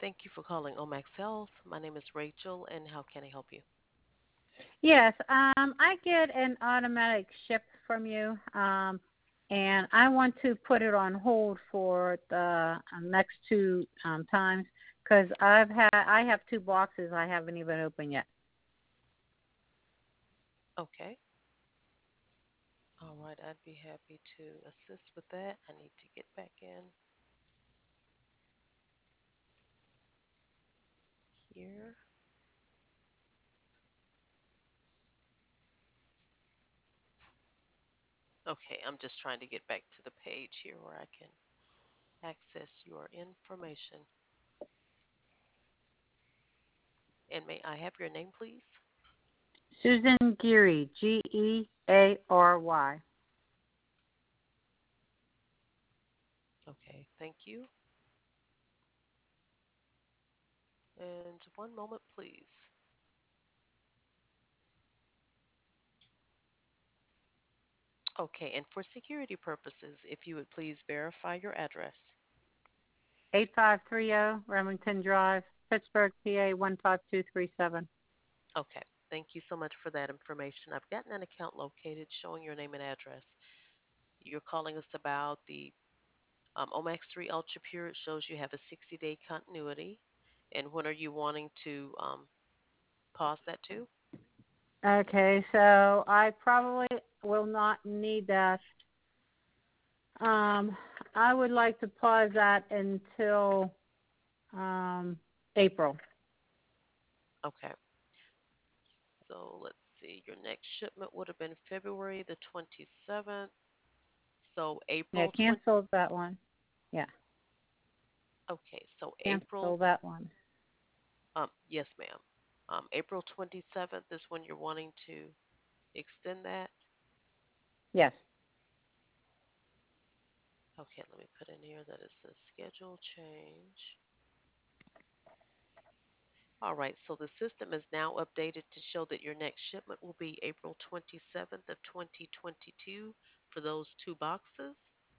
Thank you for calling Omax Health. My name is Rachel, and how can I help you? Yes, I get an automatic ship from you, and I want to put it on hold for the next two times because I have two boxes I haven't even opened yet. Okay. All right, I'd be happy to assist with that. I need to get back in here. Okay, I'm just trying to get back to the page here where I can access your information. And may I have your name, please? Susan Geary, Geary. Okay, thank you. And one moment, please. Okay, and for security purposes, if you would please verify your address. 8530 Remington Drive, Pittsburgh, PA 15237. Okay, thank you so much for that information. I've gotten an account located showing your name and address. You're calling us about the Omax 3 Ultra Pure. It shows you have a 60-day continuity. And when are you wanting to pause that to? Okay, so I probably will not need that. Um, I would like to pause that until April. Okay, so let's see. Your next shipment would have been February the 27th. So Yeah, April 20. cancel that one. Yeah, Okay, so April. cancel that one. Yes, ma'am. April 27th is when you're wanting to extend that. Yes. Okay, let me put in here that it's a schedule change. All right, so the system is now updated to show that your next shipment will be April 27th of 2022 for those two boxes.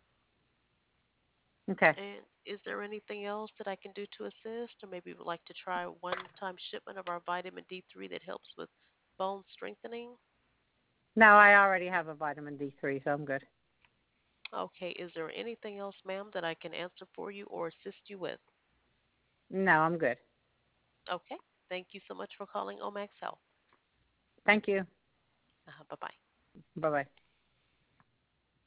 Okay. And is there anything else that I can do to assist, or maybe you would like to try a one-time shipment of our vitamin D3 that helps with bone strengthening? No, I already have a vitamin D3, so I'm good. Okay, is there anything else, ma'am, that I can answer for you or assist you with? No, I'm good. Okay, thank you so much for calling Omax Health. Thank you. Bye bye. Bye bye.